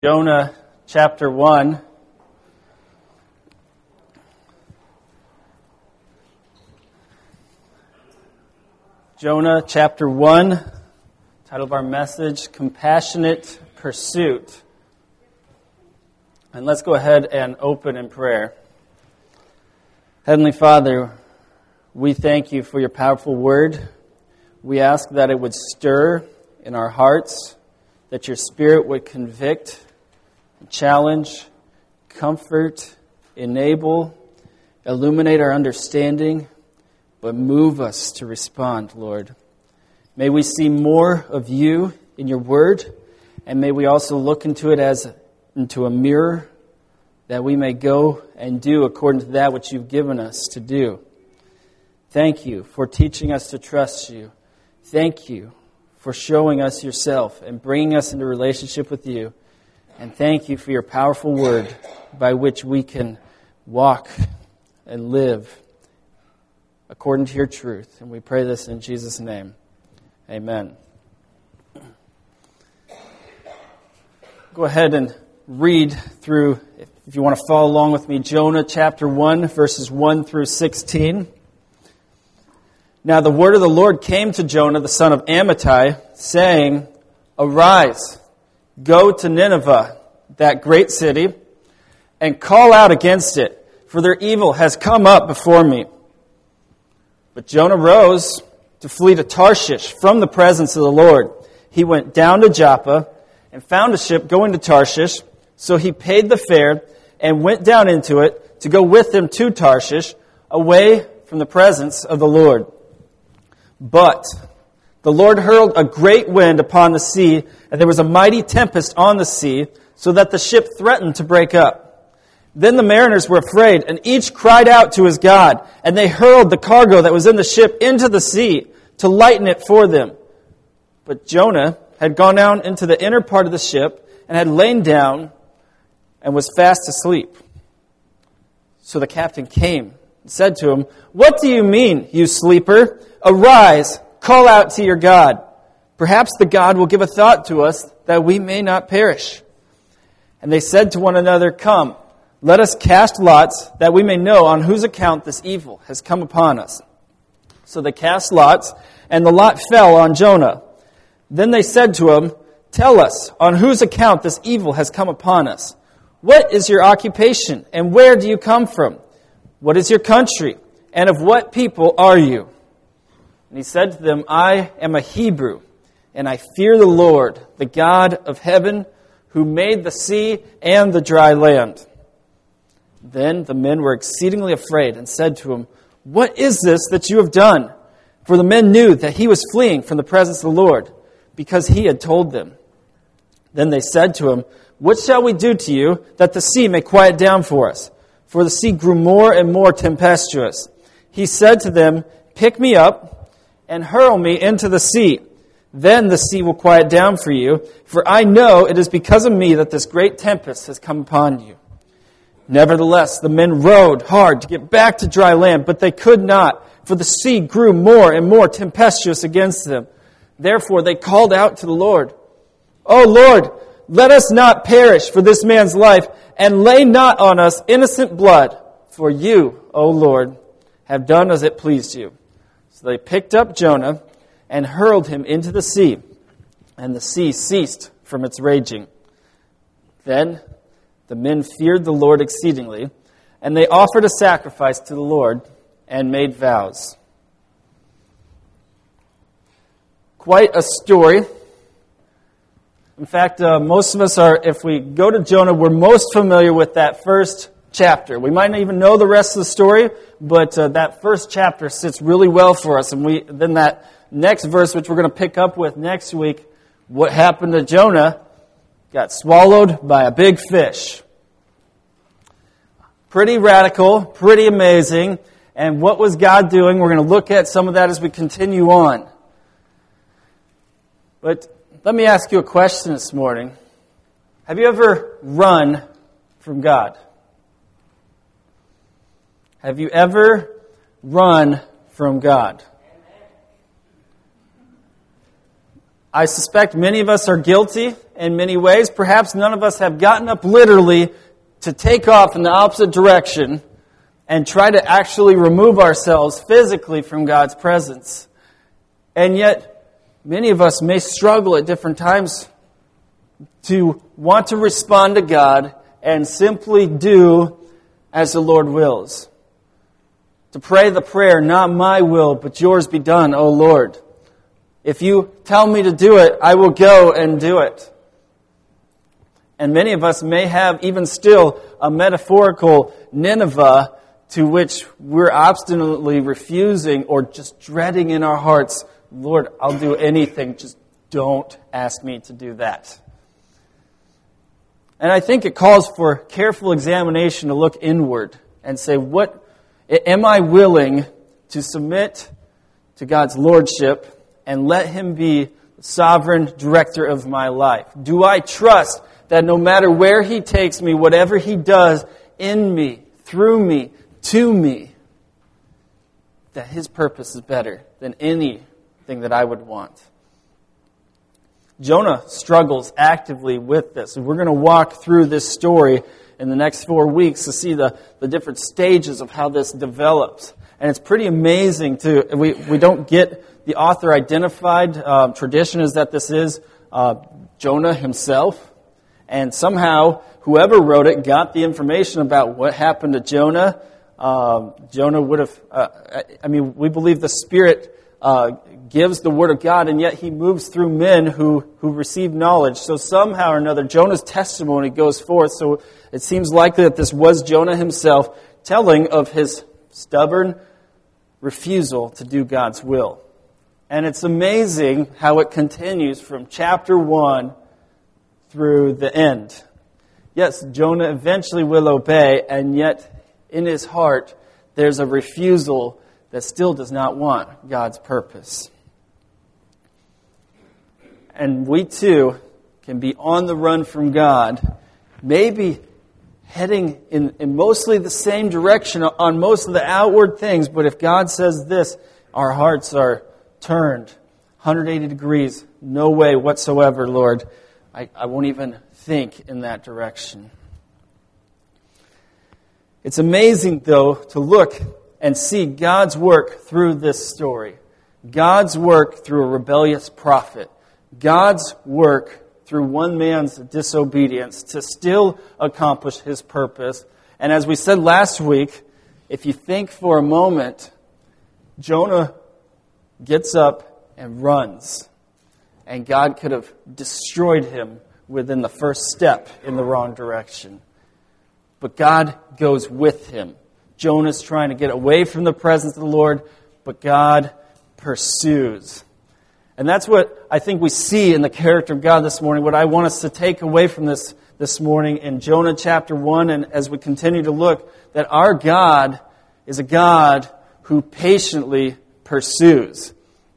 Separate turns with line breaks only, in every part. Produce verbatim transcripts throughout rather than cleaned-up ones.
Jonah chapter one. Jonah chapter one, title of our message, Compassionate Pursuit. And let's go ahead and open in prayer. Heavenly Father, we thank you for your powerful word. We ask that it would stir in our hearts, that your Spirit would convict, challenge, comfort, enable, illuminate our understanding, but move us to respond, Lord. May we see more of you in your word, and may we also look into it as into a mirror, that we may go and do according to that which you've given us to do. Thank you for teaching us to trust you. Thank you for showing us yourself and bringing us into relationship with you. And thank you for your powerful word by which we can walk and live according to your truth. And we pray this in Jesus' name. Amen. Go ahead and read through, if you want to follow along with me, Jonah chapter one, verses one through sixteen. Now the word of the Lord came to Jonah, the son of Amittai, saying, Arise, go to Nineveh, that great city, and call out against it, for their evil has come up before me. But Jonah rose to flee to Tarshish from the presence of the Lord. He went down to Joppa and found a ship going to Tarshish, so he paid the fare and went down into it to go with them to Tarshish, away from the presence of the Lord. But the Lord hurled a great wind upon the sea, and there was a mighty tempest on the sea, so that the ship threatened to break up. Then the mariners were afraid, and each cried out to his God, and they hurled the cargo that was in the ship into the sea to lighten it for them. But Jonah had gone down into the inner part of the ship, and had lain down, and was fast asleep. So the captain came and said to him, What do you mean, you sleeper? Arise, call out to your God. Perhaps the God will give a thought to us that we may not perish. And they said to one another, Come, let us cast lots that we may know on whose account this evil has come upon us. So they cast lots, and the lot fell on Jonah. Then they said to him, Tell us on whose account this evil has come upon us. What is your occupation, and where do you come from? What is your country, and of what people are you? And he said to them, I am a Hebrew, and I fear the Lord, the God of heaven, who made the sea and the dry land. Then the men were exceedingly afraid and said to him, What is this that you have done? For the men knew that he was fleeing from the presence of the Lord, because he had told them. Then they said to him, What shall we do to you, that the sea may quiet down for us? For the sea grew more and more tempestuous. He said to them, Pick me up and hurl me into the sea. Then the sea will quiet down for you, for I know it is because of me that this great tempest has come upon you. Nevertheless, the men rowed hard to get back to dry land, but they could not, for the sea grew more and more tempestuous against them. Therefore they called out to the Lord, O Lord, let us not perish for this man's life, and lay not on us innocent blood, for you, O Lord, have done as it pleased you. So they picked up Jonah and hurled him into the sea, and the sea ceased from its raging. Then the men feared the Lord exceedingly, and they offered a sacrifice to the Lord and made vows. Quite a story. In fact, uh, most of us are, if we go to Jonah, we're most familiar with that first chapter. We might not even know the rest of the story, but uh, that first chapter sits really well for us. And we then that next verse, which we're going to pick up with next week, what happened to Jonah, got swallowed by a big fish. Pretty radical, pretty amazing. And what was God doing? We're going to look at some of that as we continue on. But let me ask you a question this morning. Have you ever run from God? Have you ever run from God? I suspect many of us are guilty in many ways. Perhaps none of us have gotten up literally to take off in the opposite direction and try to actually remove ourselves physically from God's presence. And yet, many of us may struggle at different times to want to respond to God and simply do as the Lord wills. To pray the prayer, not my will, but yours be done, O Lord. If you tell me to do it, I will go and do it. And many of us may have even still a metaphorical Nineveh to which we're obstinately refusing or just dreading in our hearts, Lord, I'll do anything, just don't ask me to do that. And I think it calls for careful examination to look inward and say, what am I willing to submit to God's lordship and let Him be the sovereign director of my life? Do I trust that no matter where He takes me, whatever He does in me, through me, to me, that His purpose is better than anything that I would want? Jonah struggles actively with this. And we're going to walk through this story in the next four weeks to see the, the different stages of how this develops. And it's pretty amazing, too. We, we don't get the author identified. Um, tradition is that this is uh, Jonah himself. And somehow, whoever wrote it got the information about what happened to Jonah. Um, Jonah would have, uh, I mean, we believe the Spirit uh, gives the Word of God, and yet He moves through men who, who receive knowledge. So somehow or another, Jonah's testimony goes forth. So it seems likely that this was Jonah himself telling of his stubborn refusal to do God's will. And it's amazing how it continues from chapter one through the end. Yes, Jonah eventually will obey, and yet in his heart there's a refusal that still does not want God's purpose. And we too can be on the run from God, maybe heading in, in mostly the same direction on most of the outward things, but if God says this, our hearts are turned one hundred eighty degrees. No way whatsoever, Lord. I, I won't even think in that direction. It's amazing, though, to look and see God's work through this story. God's work through a rebellious prophet. God's work through one man's disobedience to still accomplish His purpose. And as we said last week, if you think for a moment, Jonah gets up and runs. And God could have destroyed him within the first step in the wrong direction. But God goes with him. Jonah's trying to get away from the presence of the Lord, but God pursues. And that's what I think we see in the character of God this morning, what I want us to take away from this this morning in Jonah chapter one, and as we continue to look, that our God is a God who patiently pursues.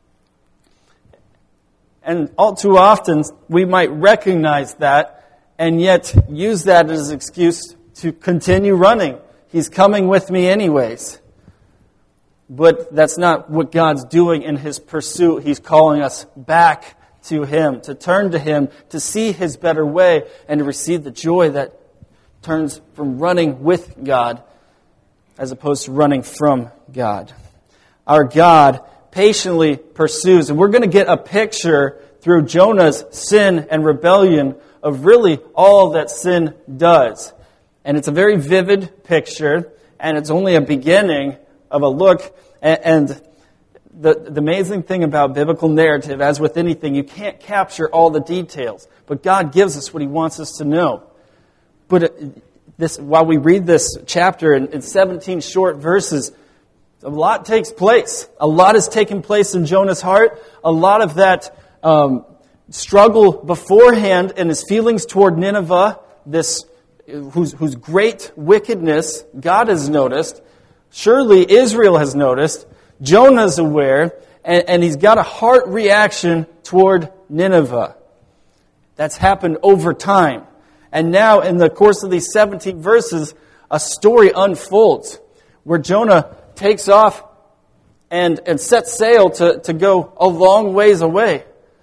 And all too often, we might recognize that and yet use that as an excuse to continue running. He's coming with me anyways. But that's not what God's doing in His pursuit. He's calling us back to Him, to turn to Him, to see His better way, and to receive the joy that turns from running with God as opposed to running from God. Our God patiently pursues. And we're going to get a picture through Jonah's sin and rebellion of really all that sin does. And it's a very vivid picture, and it's only a beginning of a look. And the, the amazing thing about biblical narrative, as with anything, you can't capture all the details. But God gives us what He wants us to know. But this, while we read this chapter in, in seventeen short verses, a lot takes place. A lot has taken place in Jonah's heart. A lot of that um, struggle beforehand and his feelings toward Nineveh, this whose, whose great wickedness God has noticed. Surely Israel has noticed. Jonah's aware. And, and he's got a heart reaction toward Nineveh. That's happened over time. And now in the course of these seventeen verses, a story unfolds where Jonah takes off and, and sets sail to, to go a long ways away.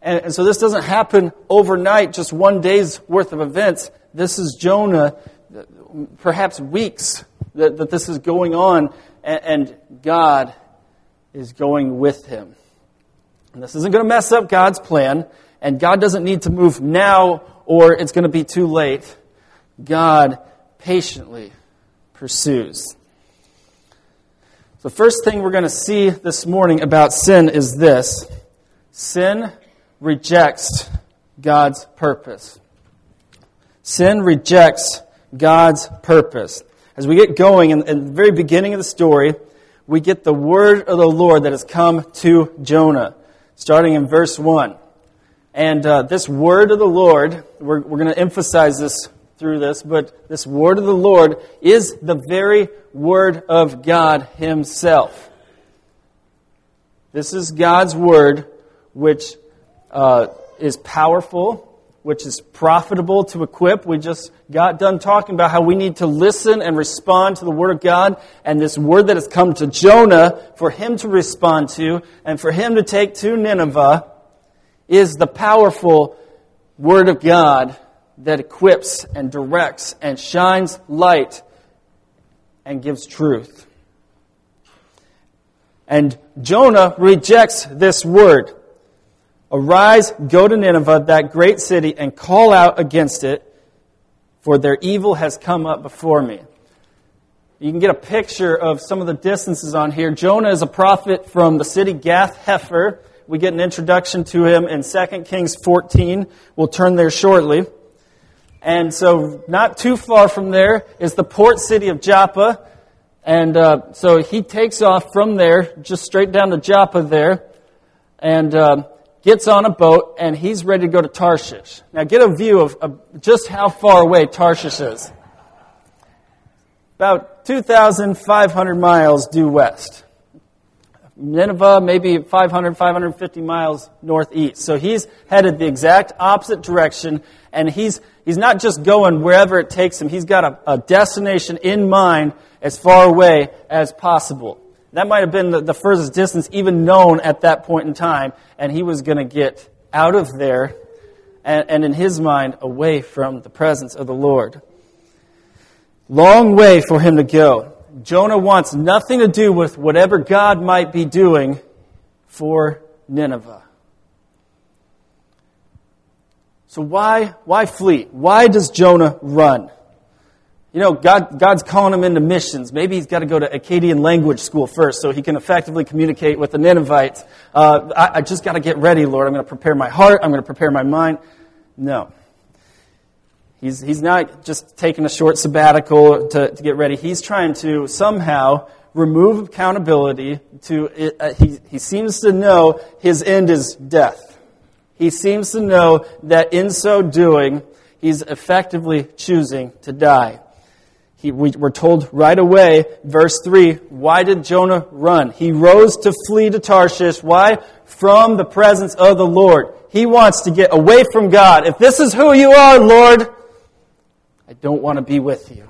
And, and so this doesn't happen overnight, just one day's worth of events. This is Jonah, perhaps weeks that, that this is going on, and, and God is going with him. And this isn't going to mess up God's plan, and God doesn't need to move now or it's going to be too late. God patiently pursues. The first thing we're going to see this morning about sin is this. Sin rejects God's purpose. Sin rejects God's purpose. As we get going, in, in the very beginning of the story, we get the word of the Lord that has come to Jonah, starting in verse one. And uh, this word of the Lord, we're, we're going to emphasize this through this, but this word of the Lord is the very word of God himself. This is God's word, which uh, is powerful, which is profitable to equip. We just got done talking about how we need to listen and respond to the word of God, and this word that has come to Jonah for him to respond to and for him to take to Nineveh is the powerful word of God that equips and directs and shines light and gives truth. And Jonah rejects this word. Arise, go to Nineveh, that great city, and call out against it, for their evil has come up before me. You can get a picture of some of the distances on here. Jonah is a prophet from the city Gath-Hepher. We get an introduction to him in Second Kings fourteen. We'll turn there shortly. And so not too far from there is the port city of Joppa. And uh, so he takes off from there, just straight down to Joppa there, and uh, gets on a boat, and he's ready to go to Tarshish. Now get a view of, of just how far away Tarshish is. About two thousand five hundred miles due west. Nineveh, maybe five hundred, five hundred fifty miles northeast. So he's headed the exact opposite direction, and he's he's not just going wherever it takes him. He's got a, a destination in mind as far away as possible. That might have been the, the furthest distance even known at that point in time, and he was going to get out of there and, and in his mind away from the presence of the Lord. Long way for him to go. Jonah wants nothing to do with whatever God might be doing for Nineveh. So why, why flee? Why does Jonah run? You know, God, God's calling him into missions. Maybe he's got to go to Akkadian language school first so he can effectively communicate with the Ninevites. Uh, I, I just got to get ready, Lord. I'm going to prepare my heart. I'm going to prepare my mind. No. He's he's not just taking a short sabbatical to, to get ready. He's trying to somehow remove accountability. To uh, he he seems to know his end is death. He seems to know that in so doing, he's effectively choosing to die. He, we, we're told right away, verse three, why did Jonah run? He rose to flee to Tarshish. Why? From the presence of the Lord. He wants to get away from God. If this is who you are, Lord, I don't want to be with you.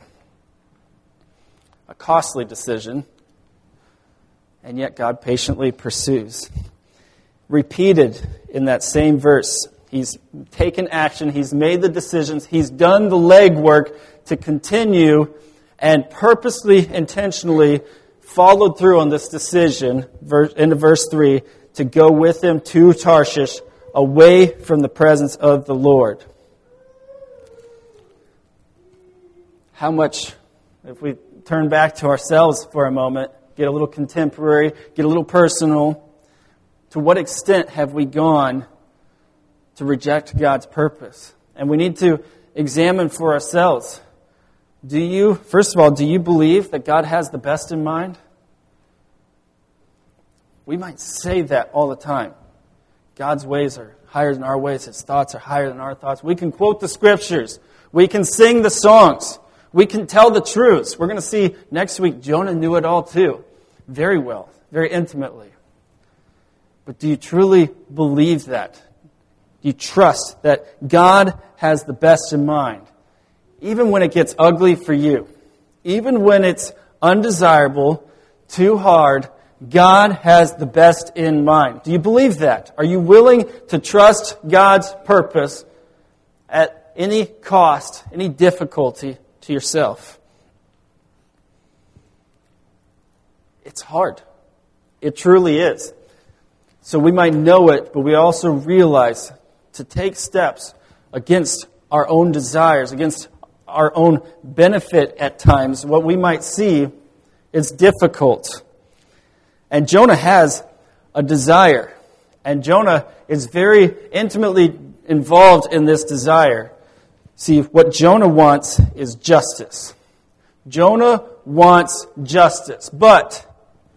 A costly decision, and yet God patiently pursues. Repeated in that same verse, he's taken action, he's made the decisions, he's done the legwork to continue and purposely, intentionally followed through on this decision, into verse three, to go with him to Tarshish, away from the presence of the Lord. How much, if we turn back to ourselves for a moment, get a little contemporary, get a little personal, to what extent have we gone to reject God's purpose? And we need to examine for ourselves. Do you, first of all, do you believe that God has the best in mind? We might say that all the time. God's ways are higher than our ways. His thoughts are higher than our thoughts. We can quote the scriptures. We can sing the songs. We can tell the truths. We're going to see next week, Jonah knew it all too. Very well, very intimately. But do you truly believe that? Do you trust that God has the best in mind? Even when it gets ugly for you. Even when it's undesirable, too hard, God has the best in mind. Do you believe that? Are you willing to trust God's purpose at any cost, any difficulty to yourself? It's hard. It truly is. So we might know it, but we also realize to take steps against our own desires, against our own benefit at times, what we might see is difficult. And Jonah has a desire. And Jonah is very intimately involved in this desire. See, what Jonah wants is justice. Jonah wants justice. But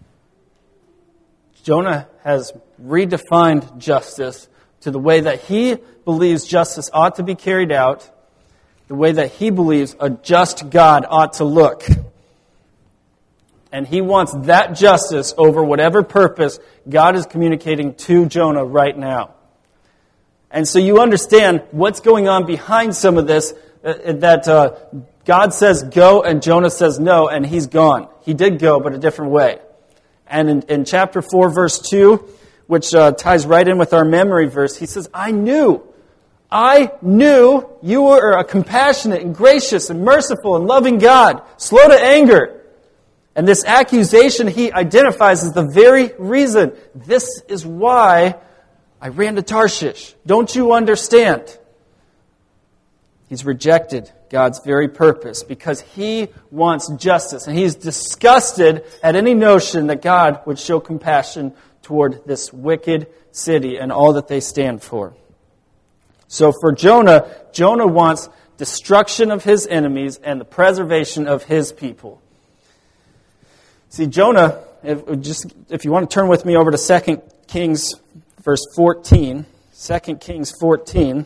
Jonah has redefined justice to the way that he believes justice ought to be carried out, the way that he believes a just God ought to look. And he wants that justice over whatever purpose God is communicating to Jonah right now. And so you understand what's going on behind some of this, uh, that uh, God says go and Jonah says no, and he's gone. He did go, but a different way. And in, in chapter four, verse two, which uh, ties right in with our memory verse, he says, I knew, I knew you were a compassionate and gracious and merciful and loving God, slow to anger. And this accusation he identifies as the very reason. This is why I ran to Tarshish. Don't you understand? He's rejected God's very purpose because he wants justice. And he's disgusted at any notion that God would show compassion toward this wicked city and all that they stand for. So for Jonah, Jonah wants destruction of his enemies and the preservation of his people. See, Jonah, if, just if you want to turn with me over to Second Kings, verse fourteen, Second Kings fourteen,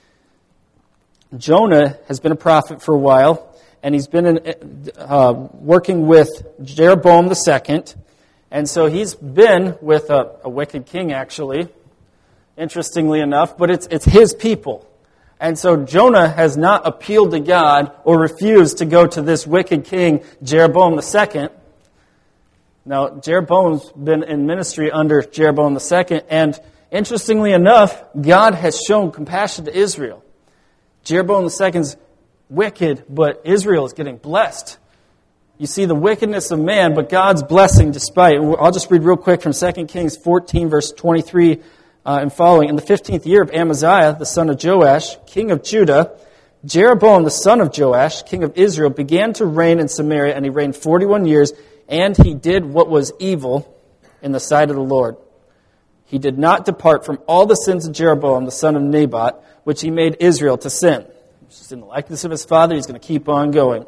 Jonah has been a prophet for a while, and he's been in, uh, working with Jeroboam the Second, and so he's been with a, a wicked king, actually, interestingly enough, but it's it's his people. And so Jonah has not appealed to God or refused to go to this wicked king, Jeroboam the Second. Now, Jeroboam's been in ministry under Jeroboam the Second, and interestingly enough, God has shown compassion to Israel. Jeroboam the Second's wicked, but Israel is getting blessed. You see the wickedness of man, but God's blessing despite. I'll just read real quick from Second Kings fourteen, verse twenty-three uh, and following. In the fifteenth year of Amaziah, the son of Joash, king of Judah, Jeroboam, the son of Joash, king of Israel, began to reign in Samaria, and he reigned forty-one years, and he did what was evil in the sight of the Lord. He did not depart from all the sins of Jeroboam, the son of Nebat, which he made Israel to sin. He's just in the likeness of his father, he's going to keep on going.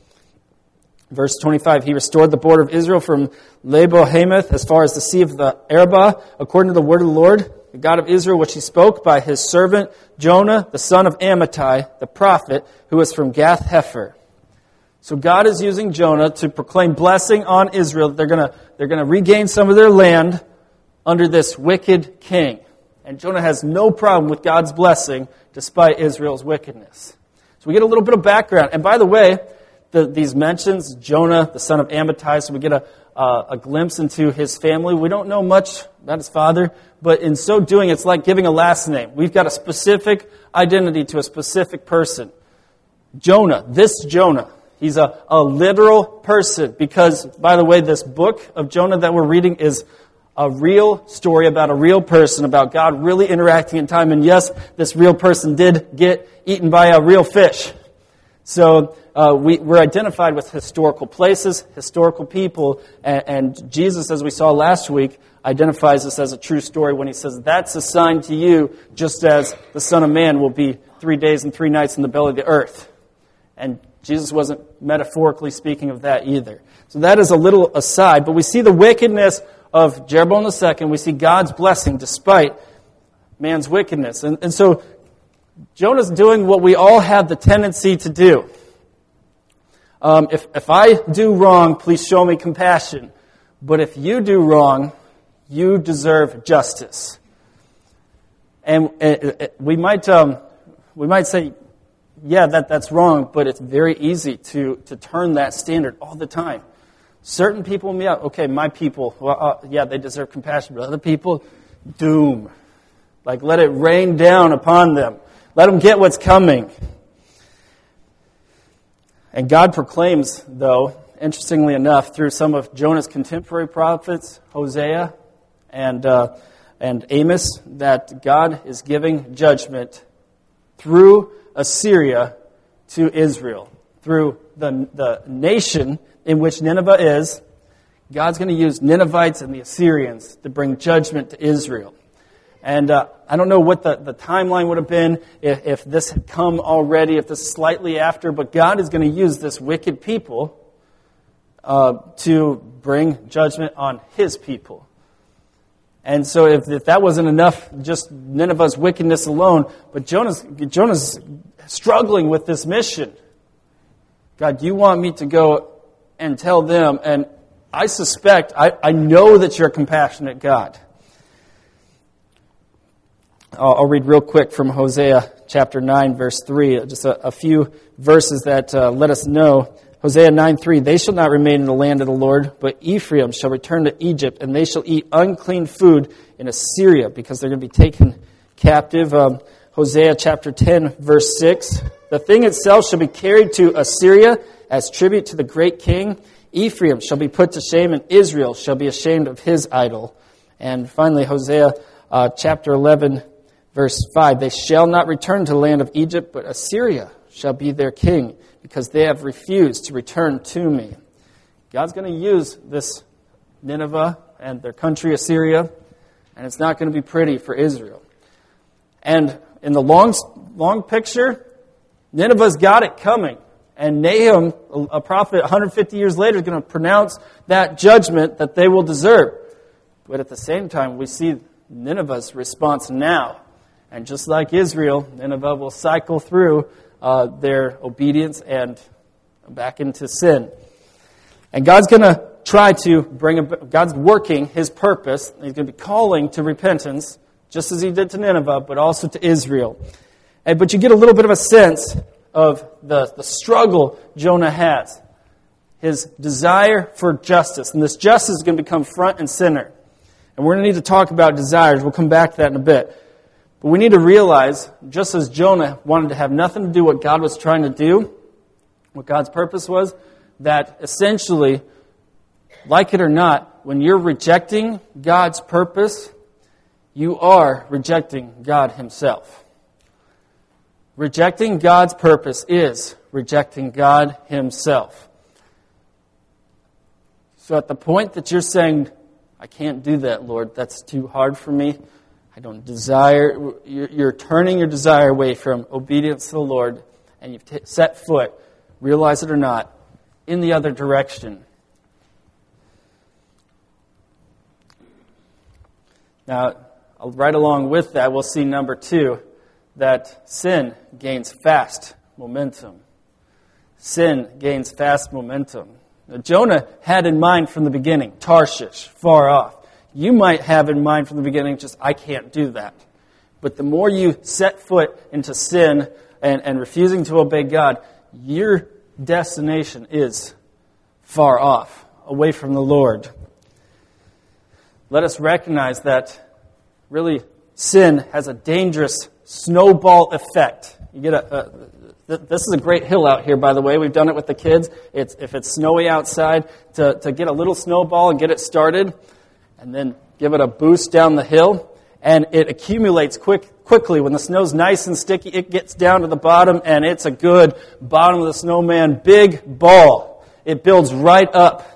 Verse twenty-five, he restored the border of Israel from Lebo-Hamath as far as the sea of the Arabah, according to the word of the Lord, the God of Israel, which he spoke by his servant Jonah, the son of Amittai, the prophet, who was from Gath-Hepher. So God is using Jonah to proclaim blessing on Israel. They're going to they're going to regain some of their land under this wicked king. And Jonah has no problem with God's blessing despite Israel's wickedness. So we get a little bit of background. And by the way, the, these mentions, Jonah, the son of Amittai, so we get a, uh, a glimpse into his family. We don't know much about his father, but in so doing, it's like giving a last name. We've got a specific identity to a specific person. Jonah, this Jonah. He's a, a literal person because, by the way, this book of Jonah that we're reading is a real story about a real person, about God really interacting in time. And yes, this real person did get eaten by a real fish. So uh, we, we're identified with historical places, historical people, and, and Jesus, as we saw last week, identifies this as a true story when he says, that's a sign to you, just as the Son of Man will be three days and three nights in the belly of the earth. And Jesus wasn't metaphorically speaking of that either. So that is a little aside, but we see the wickedness of Jeroboam the Second. We see God's blessing despite man's wickedness. And, and so Jonah's doing what we all have the tendency to do. Um, if, if I do wrong, please show me compassion. But if you do wrong, you deserve justice. And uh, we might um, we might say, yeah, that, that's wrong, but it's very easy to, to turn that standard all the time. Certain people, yeah, okay, my people, well, uh, yeah, they deserve compassion, but other people, doom. Like, let it rain down upon them. Let them get what's coming. And God proclaims, though, interestingly enough, through some of Jonah's contemporary prophets, Hosea and uh, and Amos, that God is giving judgment through Assyria to Israel. Through the, the nation in which Nineveh is, God's going to use Ninevites and the Assyrians to bring judgment to Israel. And uh, I don't know what the, the timeline would have been if, if this had come already, if this is slightly after, but God is going to use this wicked people uh, to bring judgment on His people. And so if, if that wasn't enough, just Nineveh's wickedness alone, but Jonah's, Jonah's struggling with this mission. God, you want me to go and tell them, and I suspect, I, I know that you're a compassionate God. I'll, I'll read real quick from Hosea chapter nine, verse three, just a, a few verses that uh, let us know. Hosea nine three, they shall not remain in the land of the Lord, but Ephraim shall return to Egypt, and they shall eat unclean food in Assyria, because they're going to be taken captive. Um, Hosea chapter ten, verse six, the thing itself shall be carried to Assyria as tribute to the great king. Ephraim shall be put to shame, and Israel shall be ashamed of his idol. And finally, Hosea uh, chapter eleven, verse five, they shall not return to the land of Egypt, but Assyria shall be their king, because they have refused to return to me. God's going to use this Nineveh and their country, Assyria, and it's not going to be pretty for Israel. And in the long, long picture, Nineveh's got it coming. And Nahum, a prophet one hundred fifty years later, is going to pronounce that judgment that they will deserve. But at the same time, we see Nineveh's response now. And just like Israel, Nineveh will cycle through uh, their obedience and back into sin. And God's going to try to bring, a, God's working His purpose. He's going to be calling to repentance, just as He did to Nineveh, but also to Israel. And, but you get a little bit of a sense of the, the struggle Jonah has. His desire for justice. And this justice is going to become front and center. And we're going to need to talk about desires. We'll come back to that in a bit. But we need to realize, just as Jonah wanted to have nothing to do with what God was trying to do, what God's purpose was, that essentially, like it or not, when you're rejecting God's purpose, you are rejecting God Himself. Rejecting God's purpose is rejecting God Himself. So at the point that you're saying, I can't do that, Lord, that's too hard for me, I don't desire, you're turning your desire away from obedience to the Lord, and you've t- set foot, realize it or not, in the other direction. Now, right along with that, we'll see number two, that sin gains fast momentum. Sin gains fast momentum. Now, Jonah had in mind from the beginning, Tarshish, far off. You might have in mind from the beginning, just, I can't do that. But the more you set foot into sin and, and refusing to obey God, your destination is far off, away from the Lord. Let us recognize that really sin has a dangerous snowball effect. You get a, a this is a great hill out here, by the way. We've done it with the kids. It's if it's snowy outside, to, to get a little snowball and get it started, and then give it a boost down the hill, and it accumulates quick quickly. When the snow's nice and sticky, it gets down to the bottom, and it's a good bottom of the snowman big ball. It builds right up.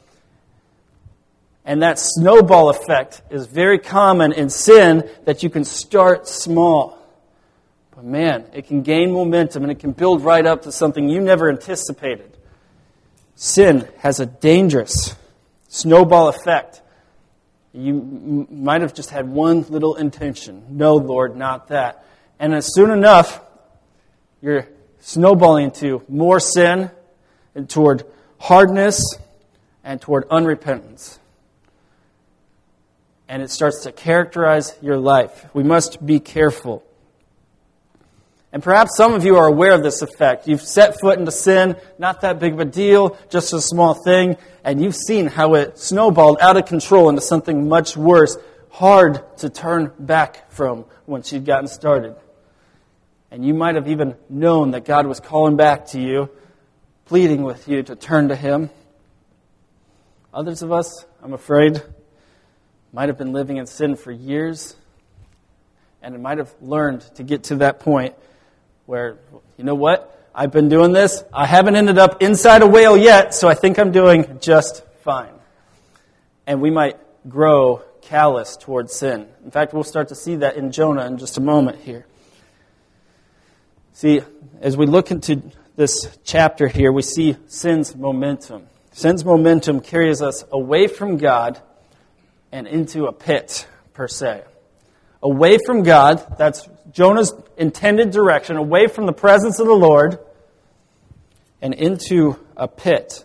And that snowball effect is very common in sin, that you can start small. But man, it can gain momentum and it can build right up to something you never anticipated. Sin has a dangerous snowball effect. You m- might have just had one little intention. No, Lord, not that. And as soon enough, you're snowballing into more sin and toward hardness and toward unrepentance. And it starts to characterize your life. We must be careful. And perhaps some of you are aware of this effect. You've set foot into sin, not that big of a deal, just a small thing, and you've seen how it snowballed out of control into something much worse, hard to turn back from once you'd gotten started. And you might have even known that God was calling back to you, pleading with you to turn to Him. Others of us, I'm afraid, might have been living in sin for years, and it might have learned to get to that point where, you know what, I've been doing this, I haven't ended up inside a whale yet, so I think I'm doing just fine. And we might grow callous towards sin. In fact, we'll start to see that in Jonah in just a moment here. See, as we look into this chapter here, we see sin's momentum. Sin's momentum carries us away from God and into a pit, per se. Away from God, that's Jonah's intended direction, away from the presence of the Lord, and into a pit.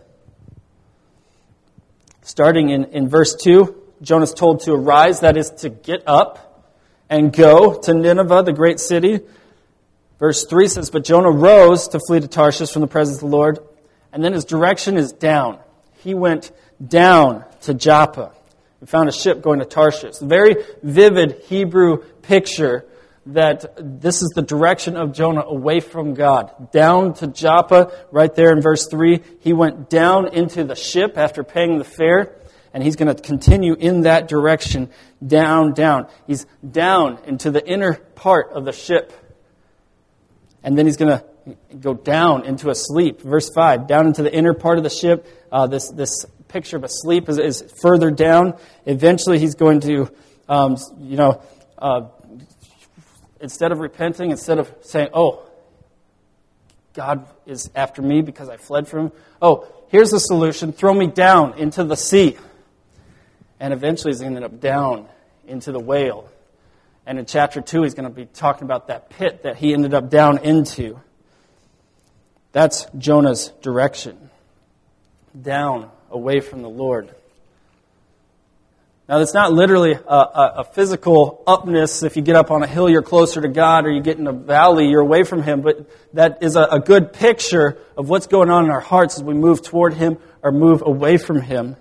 Starting in, in verse two, Jonah's told to arise, that is to get up and go to Nineveh, the great city. Verse three says, but Jonah rose to flee to Tarshish from the presence of the Lord, and then his direction is down. He went down to Joppa. We found a ship going to Tarshish. A very vivid Hebrew picture that this is the direction of Jonah away from God. Down to Joppa, right there in verse three. He went down into the ship after paying the fare, and he's going to continue in that direction, down, down. He's down into the inner part of the ship. And then he's going to go down into a sleep. Verse five, down into the inner part of the ship. Uh, this this picture of a sleep is, is further down. Eventually he's going to, um, you know, uh, instead of repenting, instead of saying, oh, God is after me because I fled from Him. Oh, here's the solution. Throw me down into the sea. And eventually he's going to end up down into the whale. And in chapter two, he's going to be talking about that pit that he ended up down into. That's Jonah's direction. Down, away from the Lord. Now, that's not literally a, a, a physical upness. If you get up on a hill, you're closer to God, or you get in a valley, you're away from Him. But that is a, a good picture of what's going on in our hearts as we move toward Him or move away from Him.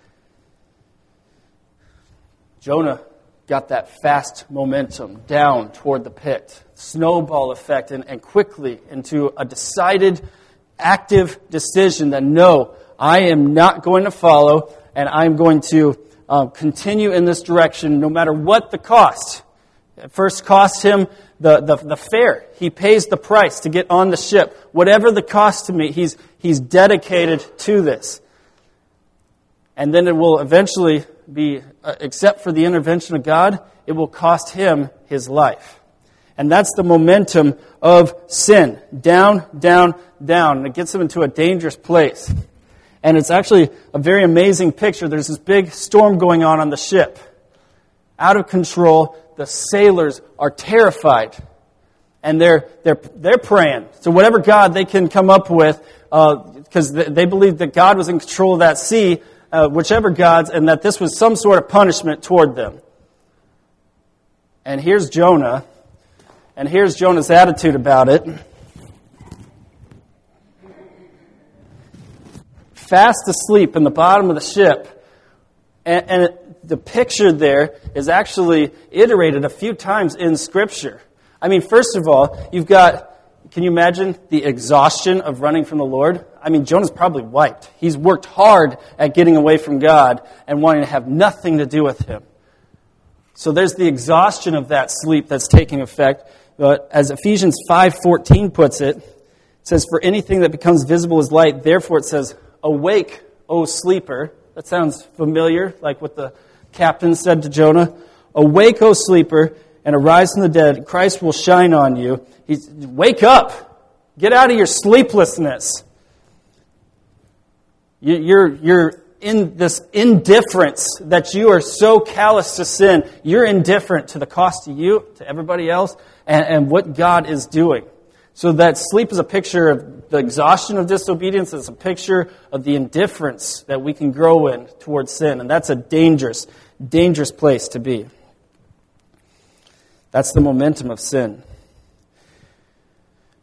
Jonah got that fast momentum down toward the pit, snowball effect, and, and quickly into a decided, active decision that no, I am not going to follow, and I'm going to um, continue in this direction no matter what the cost. It first cost him the, the, the fare. He pays the price to get on the ship. Whatever the cost to me, he's, he's dedicated to this. And then it will eventually be, uh, except for the intervention of God, it will cost him his life. And that's the momentum of sin. Down, down, down. And it gets him into a dangerous place. And it's actually a very amazing picture. There's this big storm going on on the ship. Out of control. The sailors are terrified. And they're they're they're praying to whatever God they can come up with, because uh, they believed that God was in control of that sea, uh, whichever gods, and that this was some sort of punishment toward them. And here's Jonah. And here's Jonah's attitude about it. Fast asleep in the bottom of the ship. And, and it, the picture there is actually iterated a few times in Scripture. I mean, first of all, you've got, can you imagine the exhaustion of running from the Lord? I mean, Jonah's probably wiped. He's worked hard at getting away from God and wanting to have nothing to do with Him. So there's the exhaustion of that sleep that's taking effect. But as Ephesians five fourteen puts it, it says, for anything that becomes visible is light. Therefore it says, awake, O sleeper. That sounds familiar, like what the captain said to Jonah. Awake, O sleeper, and arise from the dead. Christ will shine on you. He's, wake up. Get out of your sleeplessness. You, you're, you're in this indifference that you are so callous to sin. You're indifferent to the cost to you, to everybody else, and, and what God is doing. So that sleep is a picture of the exhaustion of disobedience. It's a picture of the indifference that we can grow in towards sin. And that's a dangerous, dangerous place to be. That's the momentum of sin.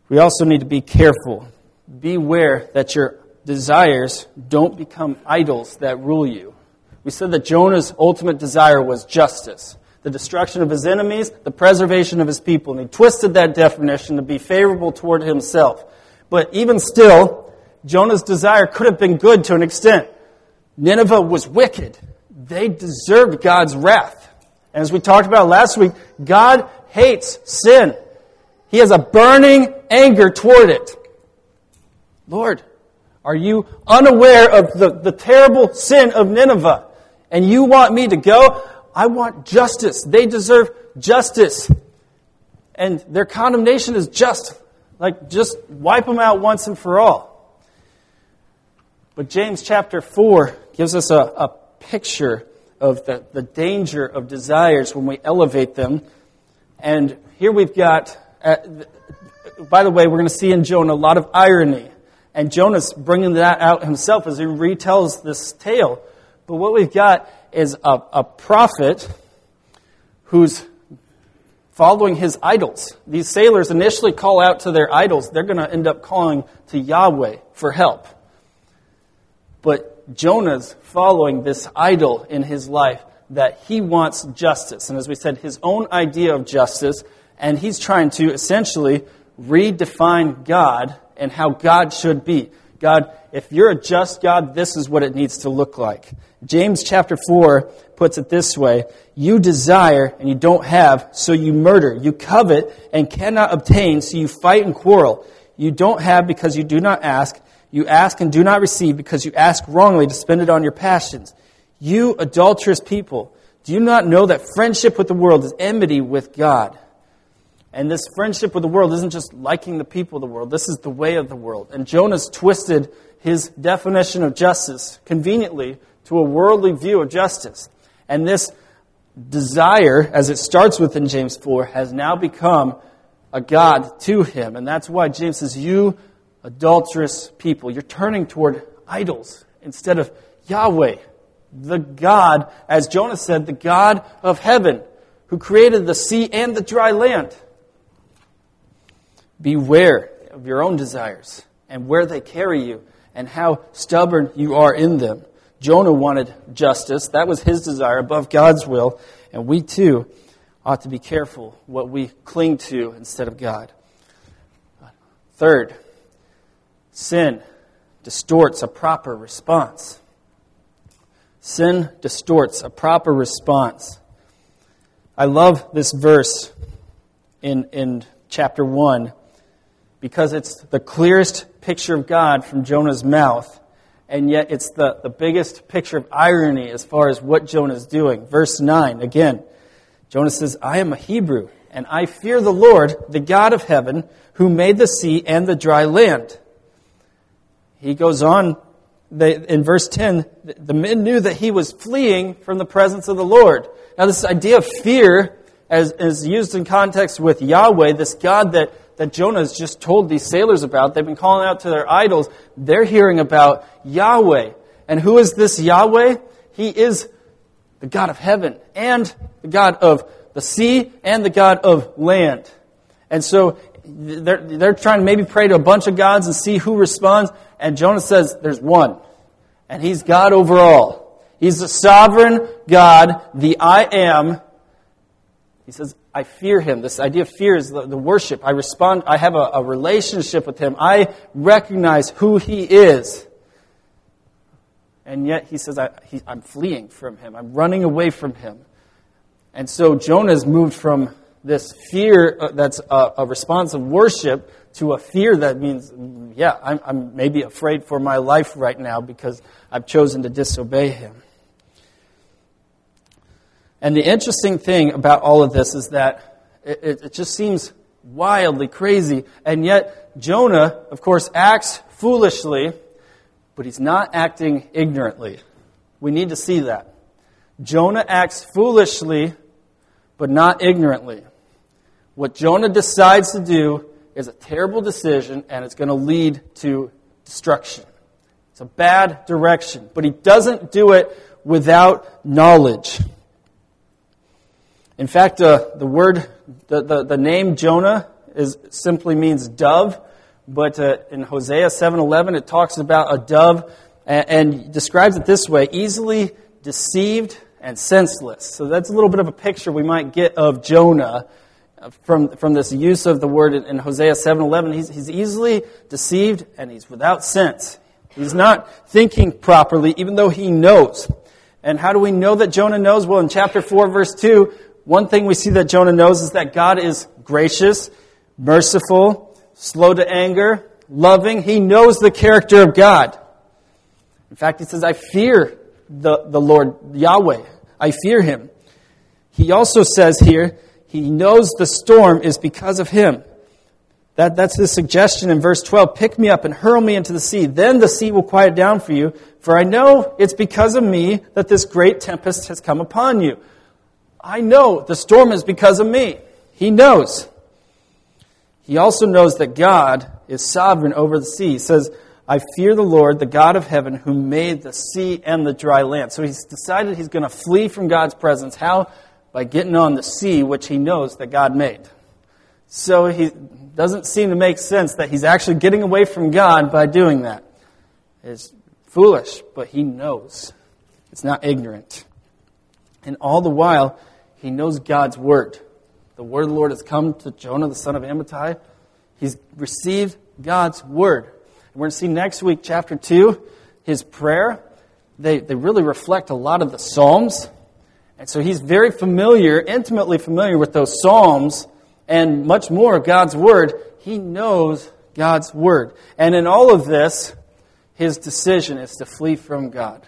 we also need to be careful. Beware that your desires don't become idols that rule you. We said that Jonah's ultimate desire was justice, the destruction of his enemies, the preservation of his people. And he twisted that definition to be favorable toward himself. But even still, Jonah's desire could have been good to an extent. Nineveh was wicked. They deserved God's wrath. And as we talked about last week, God hates sin. He has a burning anger toward it. Lord, are you unaware of the, the terrible sin of Nineveh? And you want me to go? I want justice. They deserve justice. And their condemnation is just. Like, just wipe them out once and for all. But James chapter four gives us a, a picture of the, the danger of desires when we elevate them. And here we've got, uh, by the way, we're going to see in Jonah a lot of irony. And Jonah's bringing that out himself as he retells this tale. But what we've got is a, a prophet who's following his idols. These sailors initially call out to their idols. They're going to end up calling to Yahweh for help. But Jonah's following this idol in his life that he wants justice. And as we said, his own idea of justice. And he's trying to essentially redefine God and how God should be. God, if you're a just God, this is what it needs to look like. James chapter four puts it this way: you desire and you don't have, so you murder. You covet and cannot obtain, so you fight and quarrel. You don't have because you do not ask. You ask and do not receive because you ask wrongly to spend it on your passions. You adulterous people, do you not know that friendship with the world is enmity with God? And this friendship with the world isn't just liking the people of the world. This is the way of the world. And Jonah's twisted his definition of justice conveniently to a worldly view of justice. And this desire, as it starts with in James four, has now become a god to him. And that's why James says, you adulterous people, you're turning toward idols instead of Yahweh, the God, as Jonah said, the God of heaven, who created the sea and the dry land. Beware of your own desires and where they carry you and how stubborn you are in them. Jonah wanted justice. That was his desire above God's will. And we too ought to be careful what we cling to instead of God. Third, sin distorts a proper response. Sin distorts a proper response. I love this verse in, in chapter one because it's the clearest picture of God from Jonah's mouth, and yet it's the, the biggest picture of irony as far as what Jonah is doing. Verse nine, again, Jonah says, I am a Hebrew, and I fear the Lord, the God of heaven, who made the sea and the dry land. He goes on, they, in verse ten, the men knew that he was fleeing from the presence of the Lord. Now this idea of fear, as is used in context with Yahweh, this God that, that Jonah has just told these sailors about, they've been calling out to their idols, they're hearing about Yahweh. And who is this Yahweh? He is the God of heaven and the God of the sea and the God of land. And so they're, they're trying to maybe pray to a bunch of gods and see who responds. And Jonah says there's one. And he's God over all. He's the sovereign God, the I am. He says, I fear him. This idea of fear is the, the worship. I respond, I have a, a relationship with him. I recognize who he is. And yet he says, I, he, I'm fleeing from him. I'm running away from him. And so Jonah has moved from this fear uh, that's a, a response of worship to a fear that means, yeah, I'm, I'm maybe afraid for my life right now because I've chosen to disobey him. And the interesting thing about all of this is that it, it, it just seems wildly crazy. And yet Jonah, of course, acts foolishly, but he's not acting ignorantly. We need to see that. Jonah acts foolishly, but not ignorantly. What Jonah decides to do is a terrible decision, and it's going to lead to destruction. It's a bad direction, but he doesn't do it without knowledge. In fact, uh, the word, the, the, the name Jonah is simply means dove, but uh, in Hosea seven eleven it talks about a dove and, and describes it this way: easily deceived and senseless. So that's a little bit of a picture we might get of Jonah from from this use of the word in, in Hosea seven eleven. He's, he's easily deceived and he's without sense. He's not thinking properly, even though he knows. And how do we know that Jonah knows? Well, in chapter four, verse two, one thing we see that Jonah knows is that God is gracious, merciful, slow to anger, loving. He knows the character of God. In fact, he says, I fear the, the Lord Yahweh. I fear Him. He also says here, he knows the storm is because of Him. That, that's the suggestion in verse twelve. Pick me up and hurl me into the sea. Then the sea will quiet down for you. For I know it's because of me that this great tempest has come upon you. I know the storm is because of me. He knows. He also knows that God is sovereign over the sea. He says, I fear the Lord, the God of heaven, who made the sea and the dry land. So he's decided he's going to flee from God's presence. How? By getting on the sea, which he knows that God made. So he doesn't seem to make sense that he's actually getting away from God by doing that. It's foolish, but he knows. It's not ignorant. And all the while, he knows God's word. The word of the Lord has come to Jonah, the son of Amittai. He's received God's word. And we're going to see next week, chapter two, his prayer. They, they really reflect a lot of the Psalms. And so he's very familiar, intimately familiar with those Psalms and much more of God's word. He knows God's word. And in all of this, his decision is to flee from God.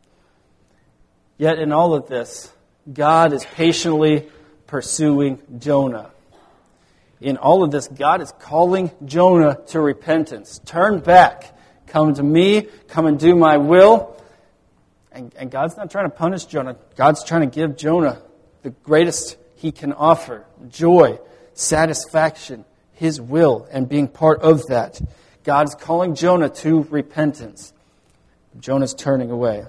Yet in all of this, God is patiently pursuing Jonah. In all of this, God is calling Jonah to repentance. Turn back. Come to me. Come and do my will. And, and God's not trying to punish Jonah. God's trying to give Jonah the greatest he can offer. Joy, satisfaction, his will, and being part of that. God's calling Jonah to repentance. Jonah's turning away.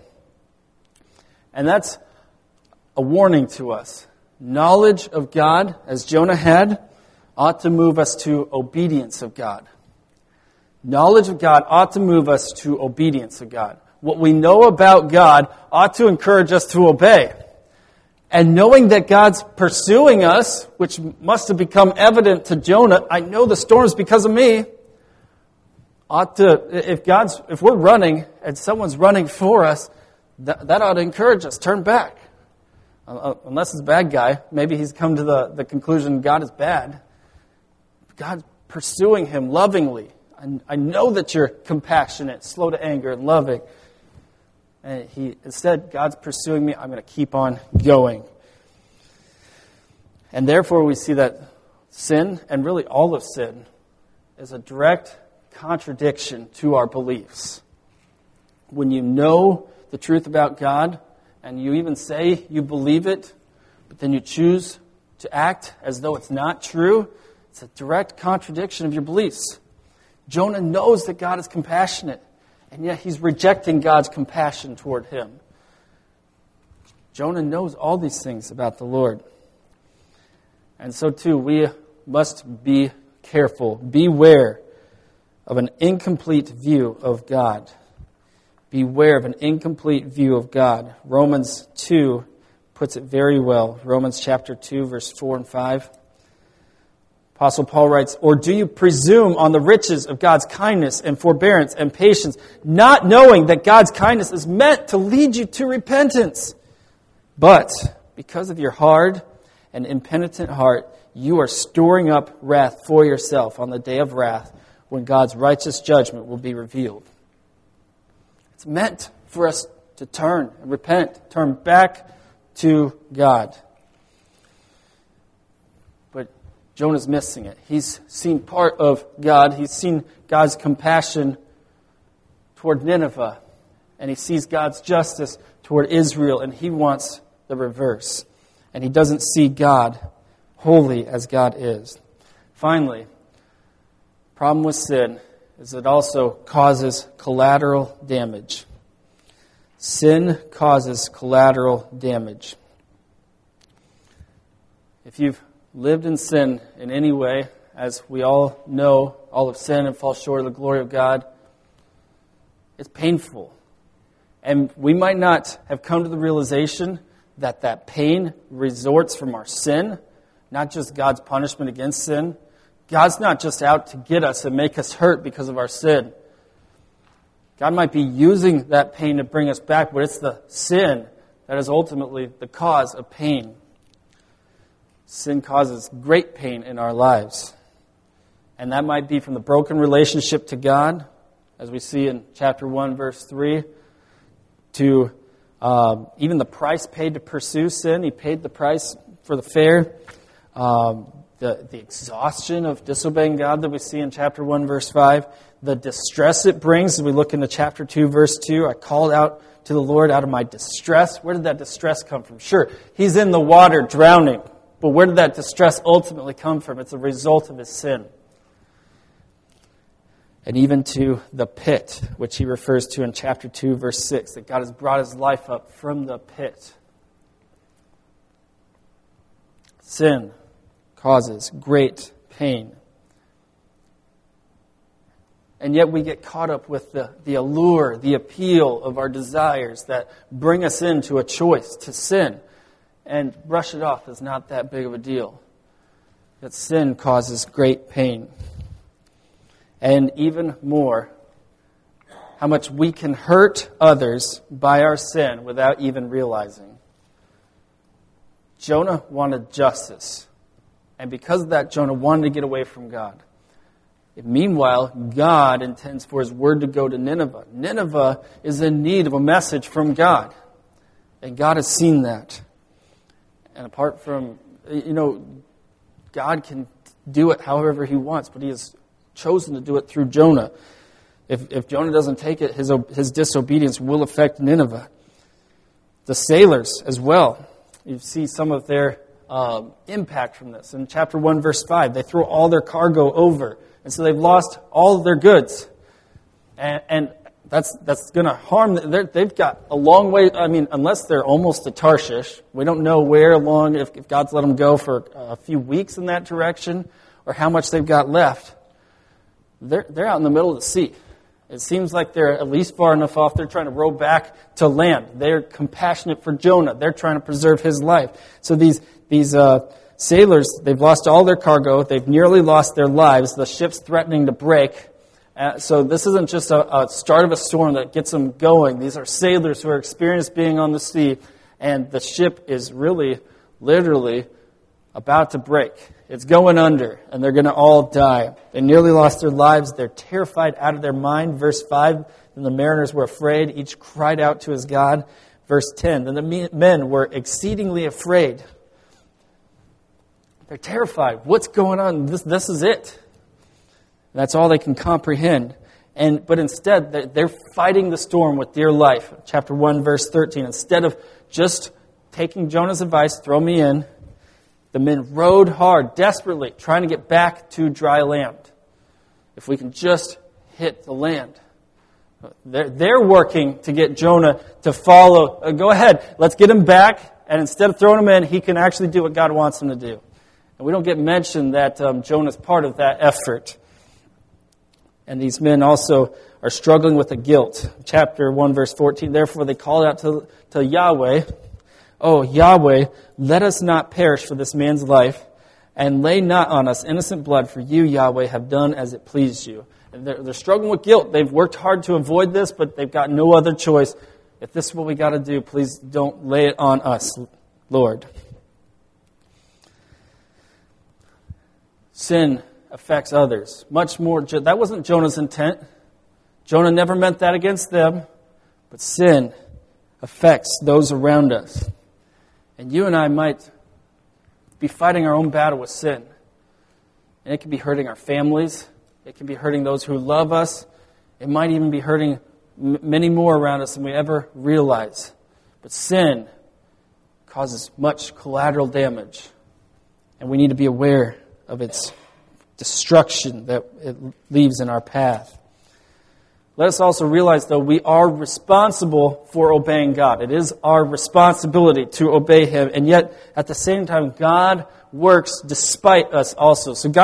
And that's a warning to us. Knowledge of God, as Jonah had, ought to move us to obedience of God. Knowledge of God ought to move us to obedience of God. What we know about God ought to encourage us to obey. And knowing that God's pursuing us, which must have become evident to Jonah, I know the storm's because of me, ought to, if God's, if we're running and someone's running for us, that, that ought to encourage us. Turn back. Uh, unless it's a bad guy, maybe he's come to the, the conclusion God is bad. God's pursuing him lovingly. I, I know that you're compassionate, slow to anger, and loving. And he instead, God's pursuing me. I'm going to keep on going. And therefore, we see that sin, and really all of sin, is a direct contradiction to our beliefs. When you know the truth about God, and you even say you believe it, but then you choose to act as though it's not true, it's a direct contradiction of your beliefs. Jonah knows that God is compassionate, and yet he's rejecting God's compassion toward him. Jonah knows all these things about the Lord. And so too, we must be careful, beware of an incomplete view of God. Beware of an incomplete view of God. Romans two puts it very well. Romans chapter two, verse four and five. Apostle Paul writes, or do you presume on the riches of God's kindness and forbearance and patience, not knowing that God's kindness is meant to lead you to repentance? But because of your hard and impenitent heart, you are storing up wrath for yourself on the day of wrath when God's righteous judgment will be revealed. It's meant for us to turn and repent, turn back to God. But Jonah's missing it. He's seen part of God. He's seen God's compassion toward Nineveh. And he sees God's justice toward Israel. And he wants the reverse. And he doesn't see God holy as God is. Finally, problem with sin is it also causes collateral damage. Sin causes collateral damage. If you've lived in sin in any way, as we all know, all have sinned and fall short of the glory of God. It's painful. And we might not have come to the realization that that pain resorts from our sin, not just God's punishment against sin. God's not just out to get us and make us hurt because of our sin. God might be using that pain to bring us back, but it's the sin that is ultimately the cause of pain. Sin causes great pain in our lives. And that might be from the broken relationship to God, as we see in chapter one, verse three, to um, even the price paid to pursue sin. He paid the price for the fare. Um, the, the exhaustion of disobeying God that we see in chapter one, verse five. The distress it brings, as we look into chapter two, verse two. I called out to the Lord out of my distress. Where did that distress come from? Sure, he's in the water drowning. But where did that distress ultimately come from? It's a result of his sin. And even to the pit, which he refers to in chapter two, verse six, that God has brought his life up from the pit. Sin causes great pain. And yet we get caught up with the, the allure, the appeal of our desires that bring us into a choice to sin. And brush it off as not that big of a deal. That sin causes great pain. And even more, how much we can hurt others by our sin without even realizing. Jonah wanted justice. And because of that, Jonah wanted to get away from God. And meanwhile, God intends for his word to go to Nineveh. Nineveh is in need of a message from God. And God has seen that. And apart from, you know, God can do it however he wants, but he has chosen to do it through Jonah. If, if Jonah doesn't take it, his, his disobedience will affect Nineveh. The sailors as well. You see some of their uh, impact from this. In chapter one, verse five, they throw all their cargo over. And so they've lost all of their goods. And, and that's that's going to harm them. They've got a long way. I mean, unless they're almost to Tarshish. We don't know where long, if, if God's let them go for a few weeks in that direction, or how much they've got left. They're, they're out in the middle of the sea. It seems like they're at least far enough off. They're trying to row back to land. They're compassionate for Jonah. They're trying to preserve his life. So these these uh, sailors, they've lost all their cargo. They've nearly lost their lives. The ship's threatening to break. Uh, so this isn't just a, a start of a storm that gets them going. These are sailors who are experienced being on the sea, and the ship is really, literally about to break. It's going under, and they're going to all die. They nearly lost their lives. They're terrified out of their mind. Verse five, then the mariners were afraid. Each cried out to his God. Verse ten, then the men were exceedingly afraid. They're terrified. What's going on? This, this is it. That's all they can comprehend. And but instead, they're, they're fighting the storm with dear life. Chapter one, verse thirteen. Instead of just taking Jonah's advice, throw me in, the men rowed hard, desperately, trying to get back to dry land. If we can just hit the land. They're, they're working to get Jonah to follow. Uh, go ahead, let's get him back. And instead of throwing him in, he can actually do what God wants him to do. And we don't get mentioned that um, Jonah's part of that effort. And these men also are struggling with the guilt. Chapter one, verse fourteen, therefore they called out to, to Yahweh, "Oh, Yahweh, let us not perish for this man's life, and lay not on us innocent blood, for you, Yahweh, have done as it pleased you." And they're, they're struggling with guilt. They've worked hard to avoid this, but they've got no other choice. If this is what we got to do, please don't lay it on us, Lord. Sin affects others. Much more. That wasn't Jonah's intent. Jonah never meant that against them. But sin affects those around us. And you and I might be fighting our own battle with sin. And it can be hurting our families. It can be hurting those who love us. It might even be hurting m- many more around us than we ever realize. But sin causes much collateral damage. And we need to be aware of its destruction that it leaves in our path. Let us also realize, though, we are responsible for obeying God. It is our responsibility to obey Him. And yet, at the same time, God works despite us also. So God's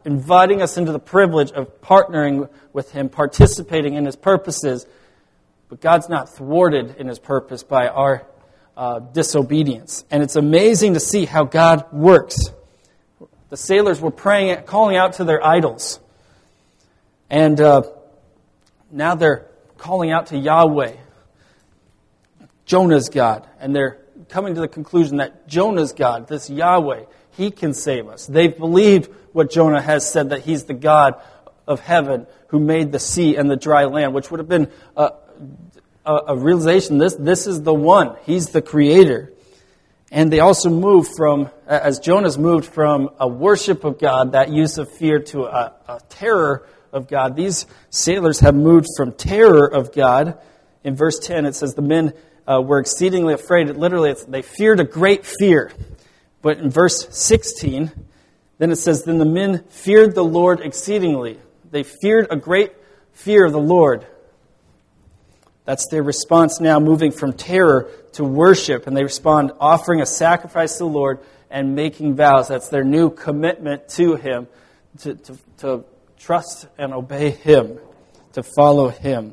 inviting us into the privilege of partnering with Him, participating in His purposes. But God's not thwarted in His purpose by our uh, disobedience. And it's amazing to see how God works. The sailors were praying, calling out to their idols. And uh, now they're calling out to Yahweh, Jonah's God. And they're coming to the conclusion that Jonah's God, this Yahweh, He can save us. They've believed what Jonah has said, that He's the God of heaven who made the sea and the dry land, which would have been a, a, a realization, this, this is the one. He's the creator. And they also moved from, as Jonah's moved from a worship of God, that use of fear, to a, a terror of God. These sailors have moved from terror of God. In verse ten, it says, the men uh, were exceedingly afraid. It literally, it's, they feared a great fear. But in verse sixteen, then it says, then the men feared the Lord exceedingly. They feared a great fear of the Lord. That's their response now, moving from terror to worship. And they respond offering a sacrifice to the Lord and making vows. That's their new commitment to Him, to, to, to trust and obey Him, to follow Him.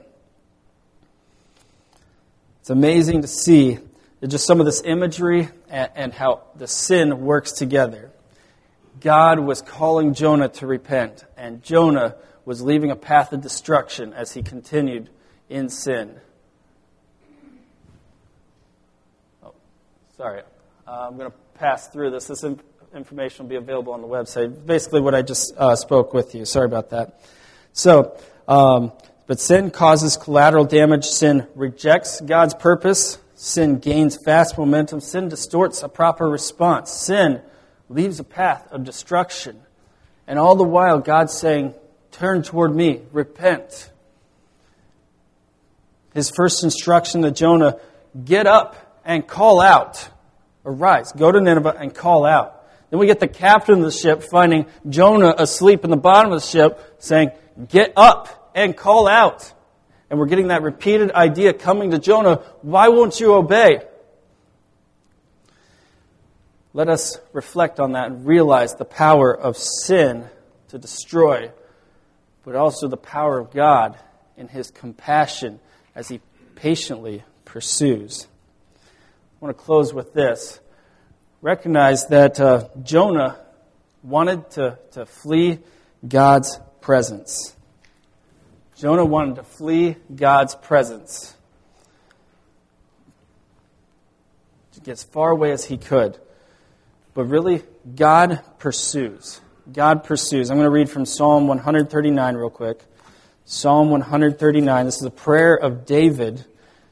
It's amazing to see just some of this imagery and, and how the sin works together. God was calling Jonah to repent, and Jonah was leaving a path of destruction as he continued in sin. Oh, sorry. Uh, I'm going to pass through this. This inf- information will be available on the website. Basically what I just uh, spoke with you. Sorry about that. So, um, but sin causes collateral damage. Sin rejects God's purpose. Sin gains fast momentum. Sin distorts a proper response. Sin leaves a path of destruction. And all the while, God's saying, turn toward me, repent. His first instruction to Jonah, get up and call out. Arise, go to Nineveh and call out. Then we get the captain of the ship finding Jonah asleep in the bottom of the ship, saying, get up and call out. And we're getting that repeated idea coming to Jonah, why won't you obey? Let us reflect on that and realize the power of sin to destroy, but also the power of God in His compassion as He patiently pursues. I want to close with this. Recognize that uh, Jonah wanted to, to flee God's presence. Jonah wanted to flee God's presence. To get as far away as he could. But really, God pursues. God pursues. I'm going to read from Psalm one thirty-nine real quick. Psalm one thirty-nine. This is a prayer of David.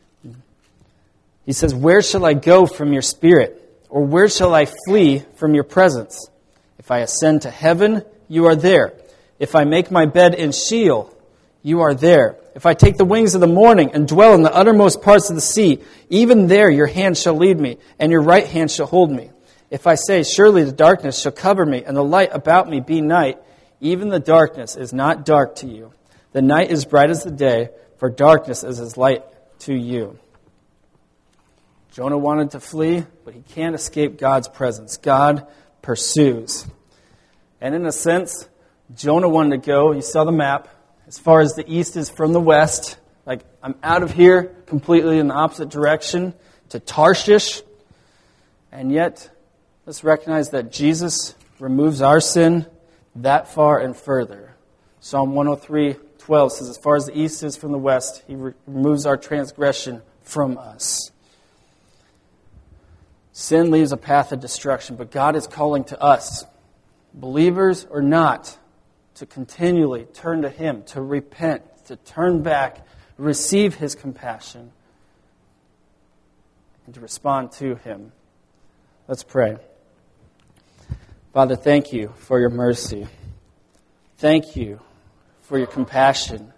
He says, where shall I go from your spirit? Or where shall I flee from your presence? If I ascend to heaven, you are there. If I make my bed in Sheol, you are there. If I take the wings of the morning and dwell in the uttermost parts of the sea, even there your hand shall lead me, and your right hand shall hold me. If I say, surely the darkness shall cover me, and the light about me be night, even the darkness is not dark to you. The night is bright as the day, for darkness is as light to you. Jonah wanted to flee, but he can't escape God's presence. God pursues. And in a sense, Jonah wanted to go, you saw the map, as far as the east is from the west. Like, I'm out of here completely in the opposite direction to Tarshish. And yet, let's recognize that Jesus removes our sin that far and further. Psalm one oh three twelve says, as far as the east is from the west, He re- removes our transgression from us. Sin leaves a path of destruction, but God is calling to us, believers or not, to continually turn to Him, to repent, to turn back, receive His compassion, and to respond to Him. Let's pray. Father, thank You for Your mercy. Thank You for Your compassion.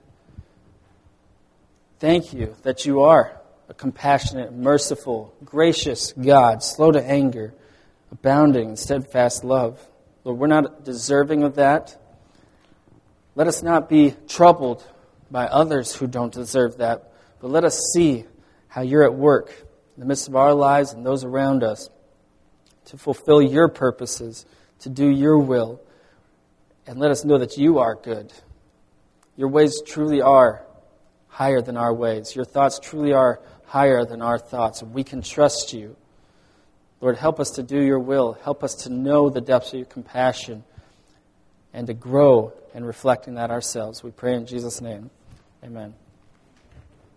Thank You that You are a compassionate, merciful, gracious God, slow to anger, abounding in steadfast love. Lord, we're not deserving of that. Let us not be troubled by others who don't deserve that, but let us see how You're at work in the midst of our lives and those around us to fulfill Your purposes, to do Your will, and let us know that you are good. Your ways truly are higher than our ways. Your thoughts truly are higher than our thoughts, and we can trust you. Lord, help us to do your will. Help us to know the depths of your compassion and to grow in reflecting that ourselves. We pray in Jesus' name. Amen.